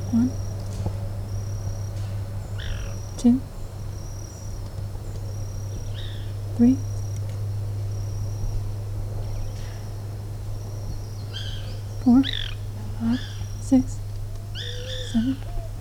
1, 2, 3, 4, 5, 6, 7.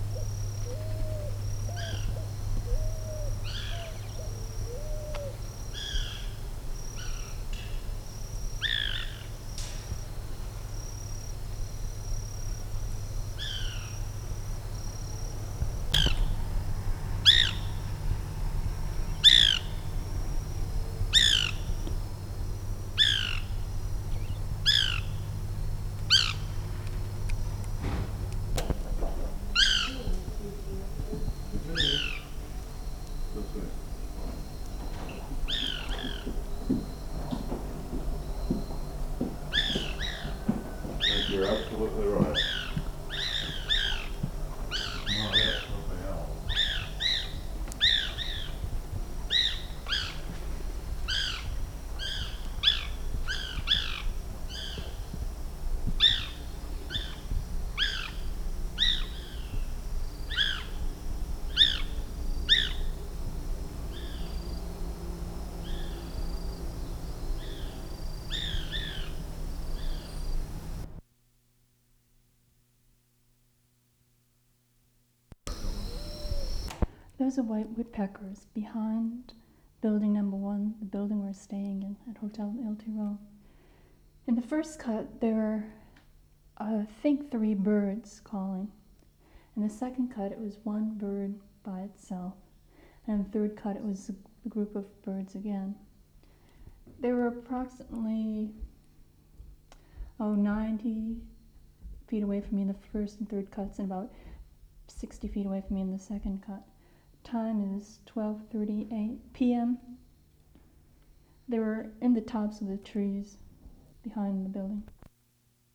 You're absolutely right. No, that's something else. Those are white woodpeckers behind building number 1, the building we're staying in at Hotel El Tiro. In the first cut, there were, I think, 3 birds calling. In the second cut, it was 1 bird by itself. And in the third cut, it was a group of birds again. They were approximately 90 feet away from me in the first and third cuts, and about 60 feet away from me in the second cut. Time is 12:38 p.m. They were in the tops of the trees behind the building.